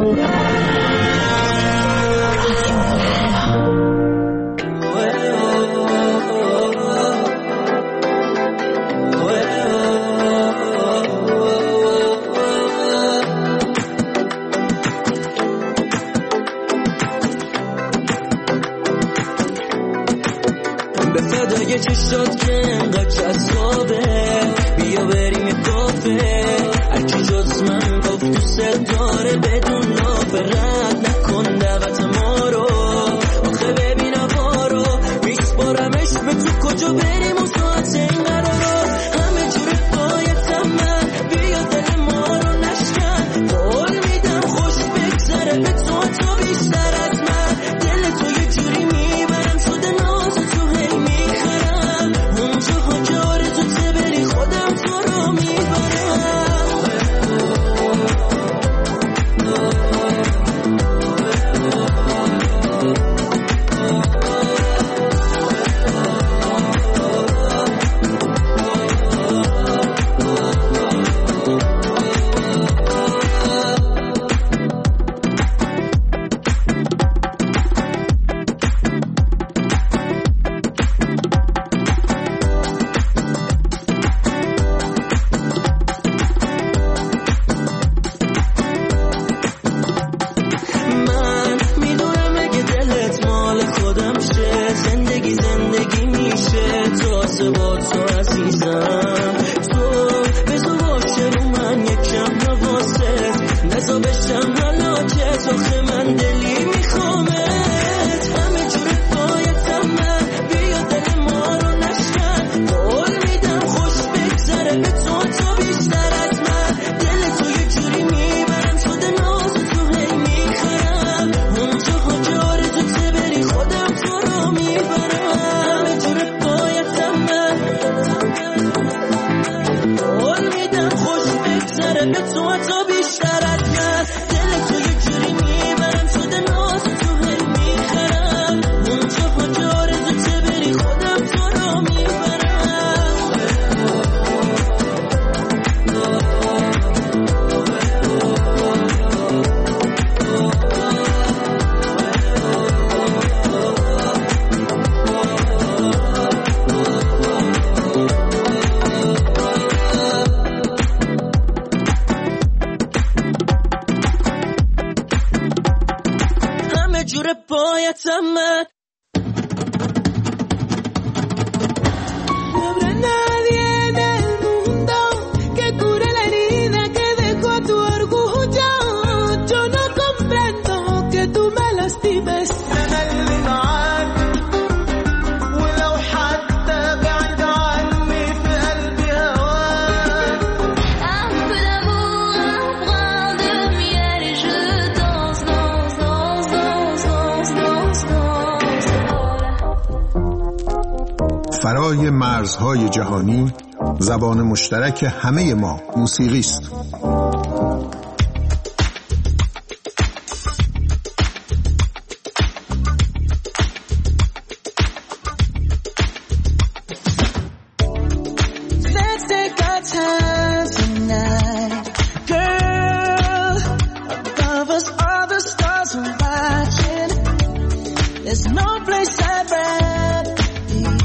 فرای مرزهای جهانی، زبان مشترک همه ما موسیقی است.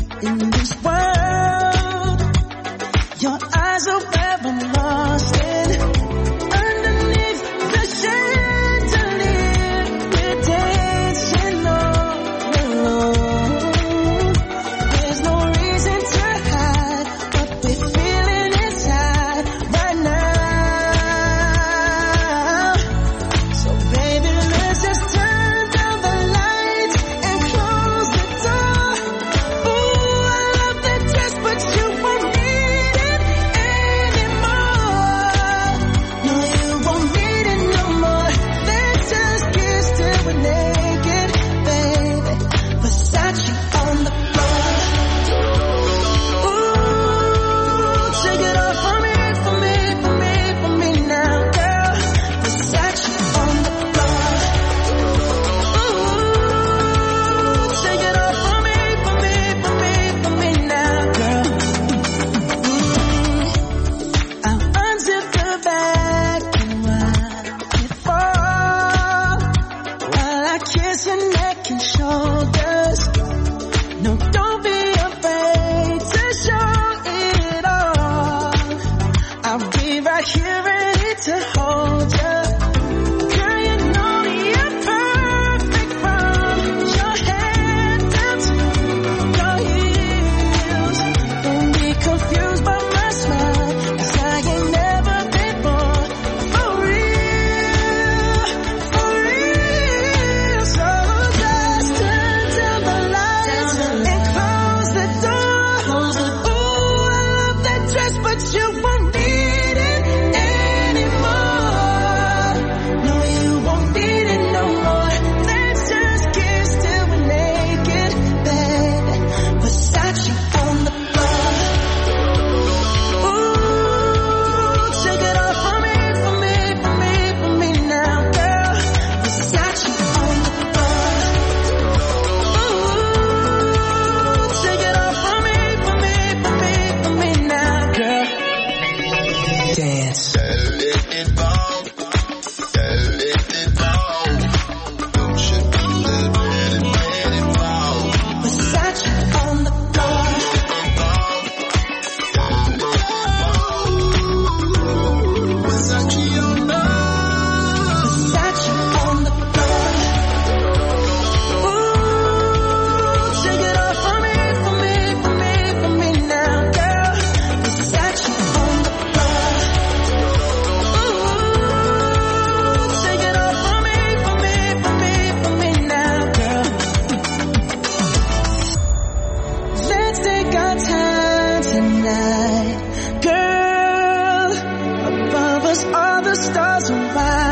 Your eyes are where I'm lost in.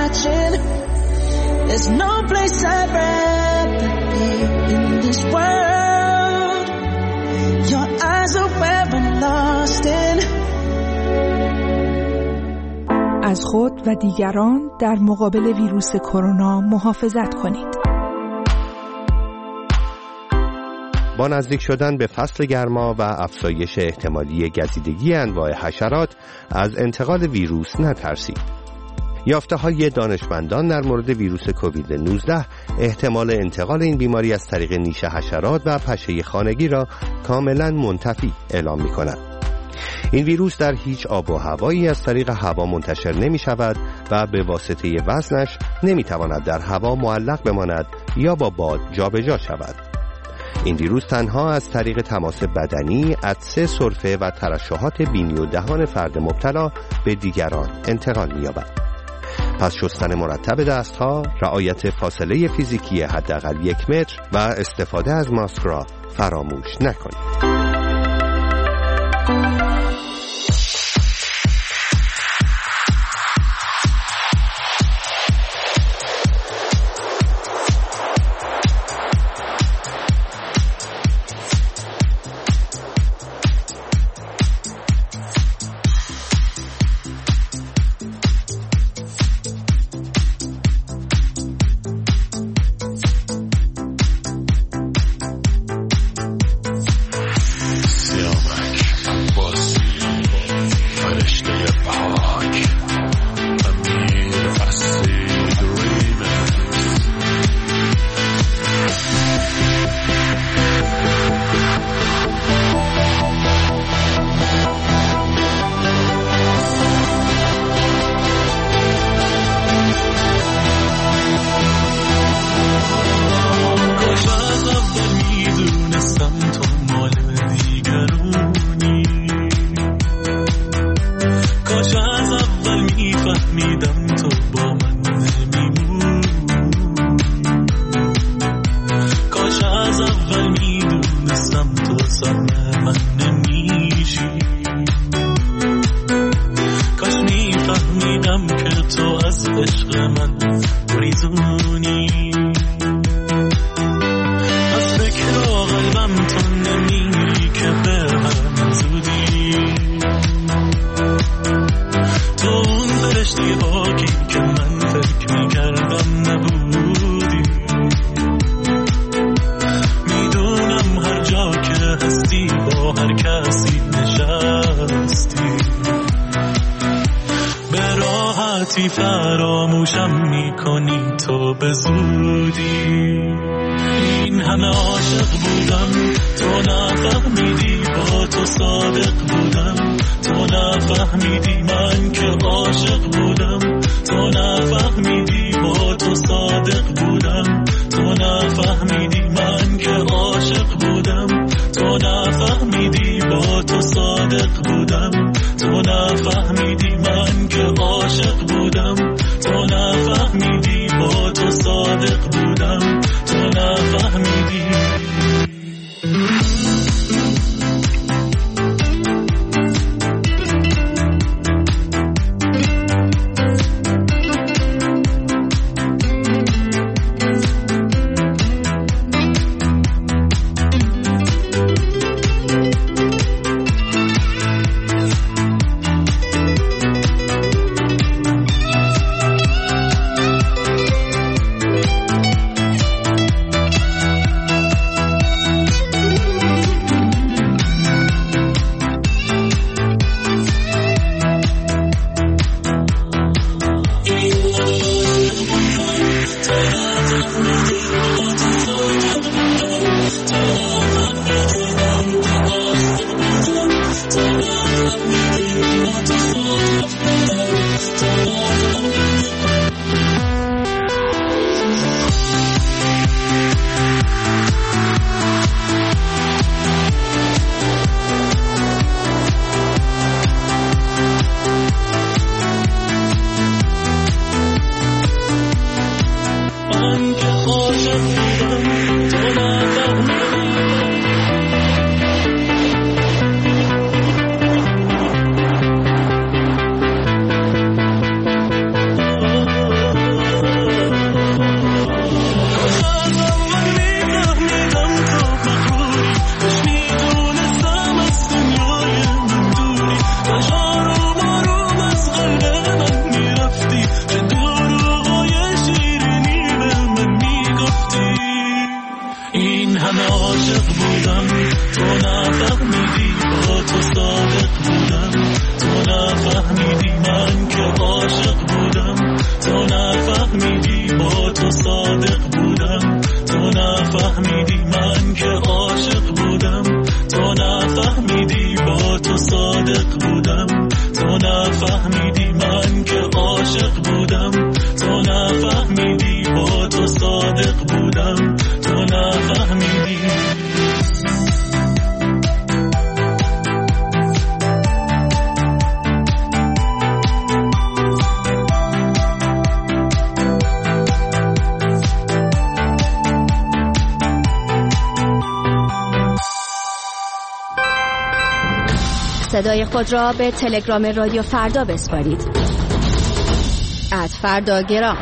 watching. There's no place I'd rather be in this world. Your eyes are where I'm lost in. از خود و دیگران در مقابل ویروس کرونا محافظت کنید. با نزدیک شدن به فصل گرما و افزایش احتمالی گزیدگی انواع حشرات از انتقال ویروس نترسید. یافته‌های دانشمندان در مورد ویروس کووید 19 احتمال انتقال این بیماری از طریق نیش حشرات و پشه خانگی را کاملا منتفی اعلام می‌کند. این ویروس در هیچ آب و هوایی از طریق هوا منتشر نمی شود و به واسطه وزنش نمی تواند در هوا معلق بماند یا با باد جابجا شود. این ویروس تنها از طریق تماس بدنی، عطسه، سرفه و ترشحات بینی و دهان فرد مبتلا به دیگران انتقال می یابد. پس شستن مرتب دستها، رعایت فاصله فیزیکی حداقل 1 متر و استفاده از ماسک را فراموش نکنید. فراموشم میکنی تو به زودی. این همه عاشق بودم تو نفهمیدی، با تو صادق بودم تو نفهمیدی، من که عاشق بودم تو نفهمیدی، با تو صادق بودم تو نفهمیدی، من که عاشق بودم تو نفهمیدی، با تو صادق بودم تو نفهمیدی، من که عاشق بودم تو نفهمیدی، با تو صادق بودم تو نفهمیدی. صدای خود را به تلگرام رادیو فردا بسپارید. @فرداگرام.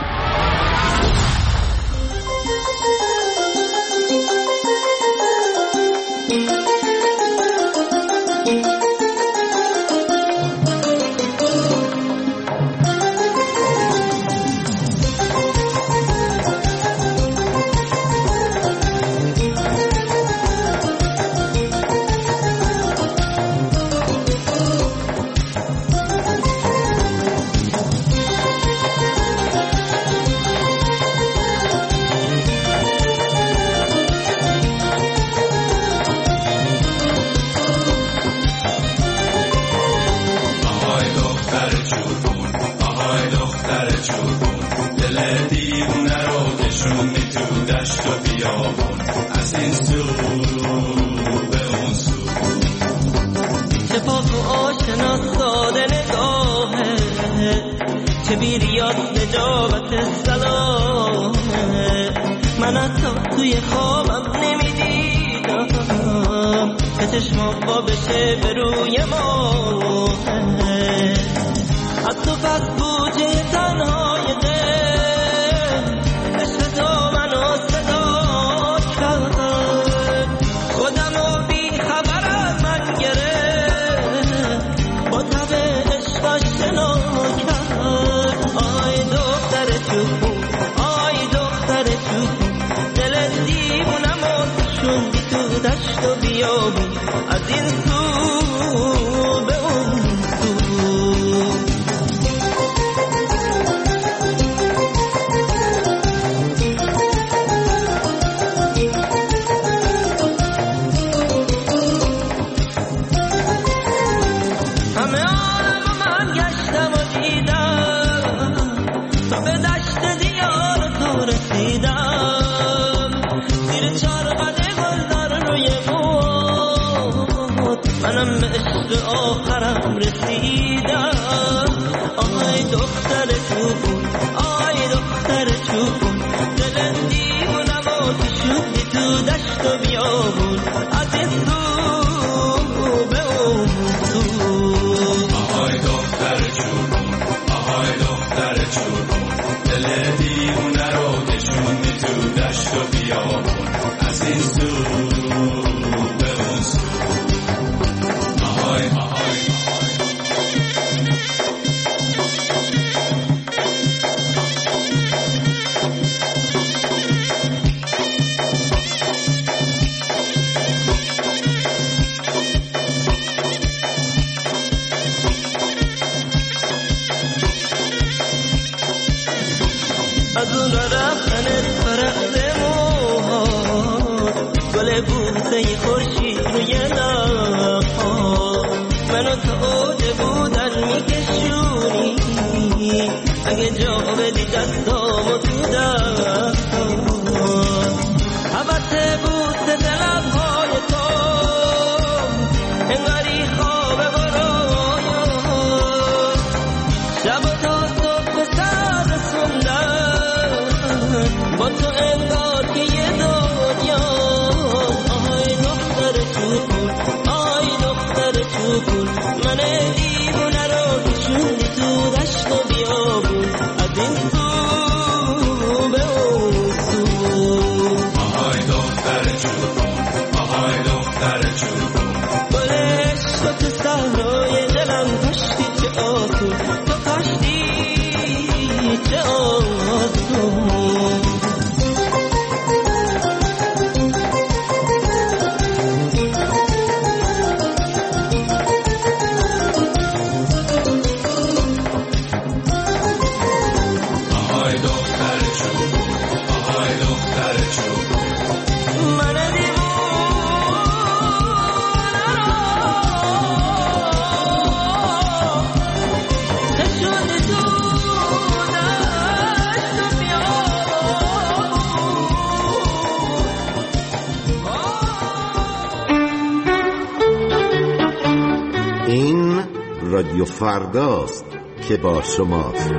رادیو فرداست که با شماست.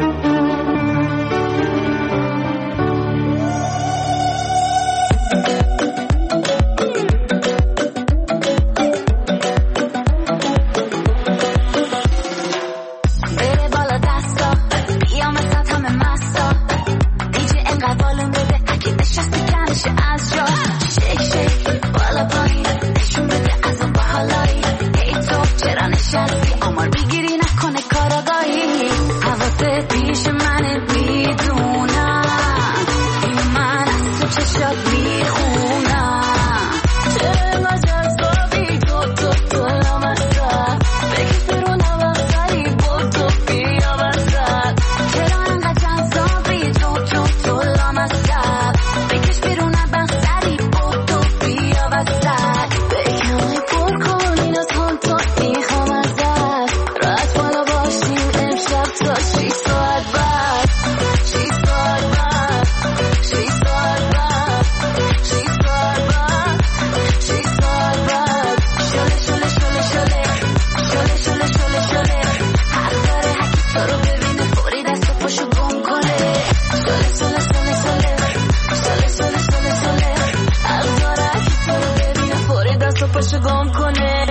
بشه از جا شیک شیک بالا پایین نشون بده از اون باحالایی ای تو چرا نشستی آمار میگیری نکنه کاراگاهی حواست پیش منه میدونم این من از تو چشات میخونم چرا جذابی تو لامصب بکش برون وقتری با تو بیا وسط چرا انقدر جذابی تو لامصب بکش برون وقتری با تو بیا وسط بکنه پر کن این از هم تو میخوام ازت راحت بالا باشیم امشب تا 6 ساعت بعد 6 ساعت بعد 6 ساعت بعد 6 ساعت بعد 6 ساعت بعد شله شله شله شله شله شله شله شله حق داره هکی تو رو ببینه فوری دست و پاشو گم کنه شله شله شله شله شله شله شله شله حق داره هکی تو رو ببینه فوری دست و پاشو گم کنه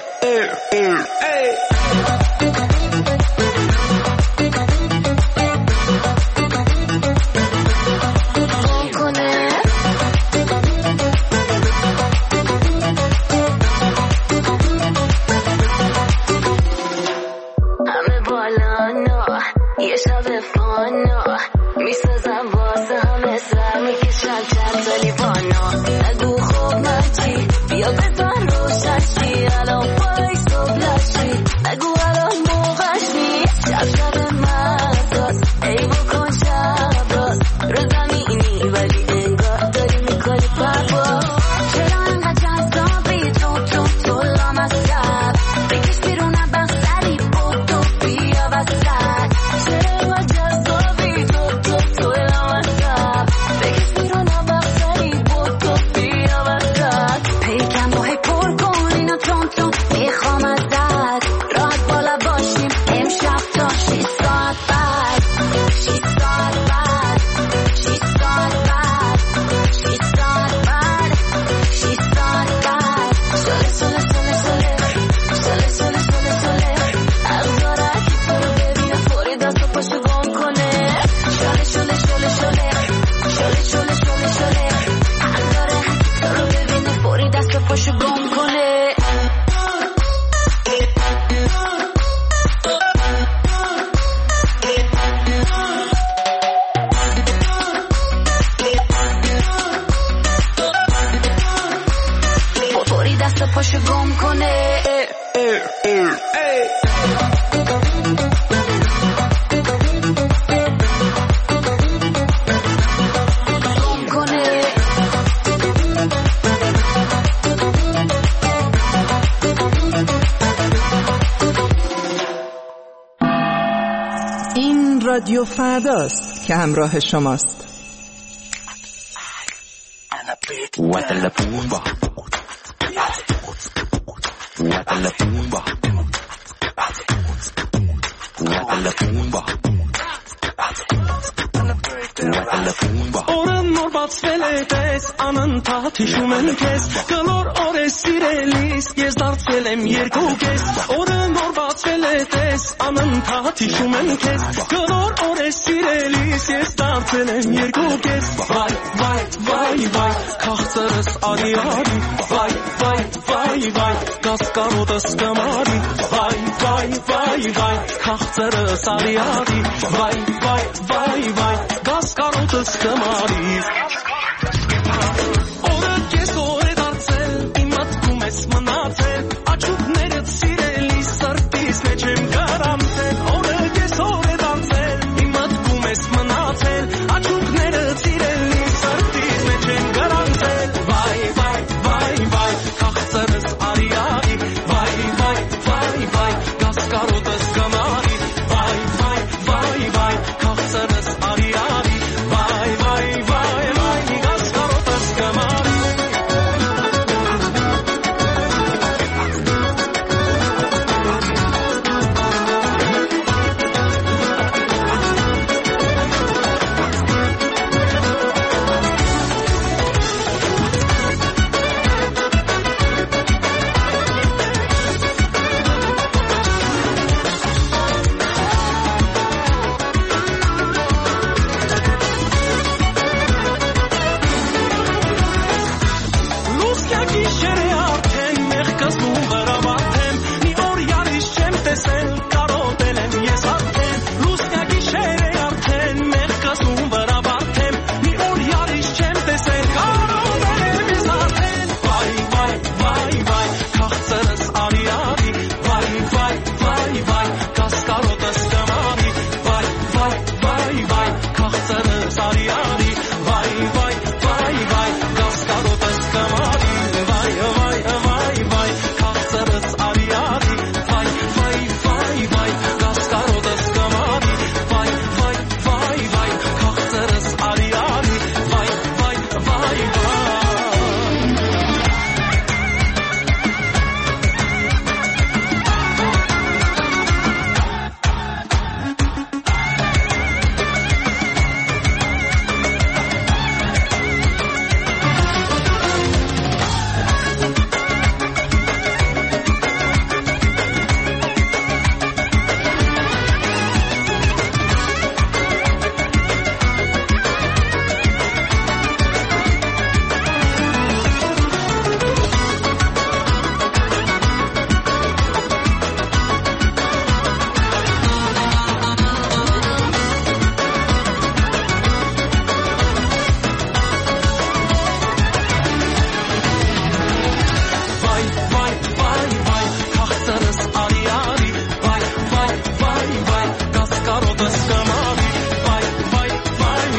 همه بالا نه یه شب فانا میسازم واسه همه سر میکشم چند تا لیوانا نگو خوب نچی بیا بزن روشنشی الان پای صبح لشی نگو الان موقعش نیست شب مرداست ای بکن شب راست رو زمینی ولی انگار داری میکنی پرواز چرا انقدر جذابی تو لامصب بکش بیرون بختری تو بیا وسط چرا جذابی تو لامصب بکش بیرون بختری تو بیا وسط پیکم با هی پر کن اینو تون میخوام ازت راحت بالا باشیم امشب تا 6 ساعت بعد 6 ساعت بعد 6 ساعت بعد 6 ساعت بعد 6 ساعت بعد شله شله شله شله شله شله شله شله حق داره که تو رو ببینه فوری دست و پاشو گم کنه شله شله شله شله شله شله شله شله حق داره که تو رو ببینه فوری دست و پاشو گم کنه فوری دست و پاشو گم کنه گم کنه این رادیو فرداست که همراه شماست. Oran norbat veledes anan tatişumen kes Galor ores sirelis gezdart velem yergoges Oran norbat veledes anan tatişumen kes Galor ores sirelis gezdart velem yergoges Vay vay vay vay kahtarız ari ari Vay vay vay vay gaskarodas gamari Vay vay vay vay kahtarız ari ari Vay vay vay vay gaskarodas gamari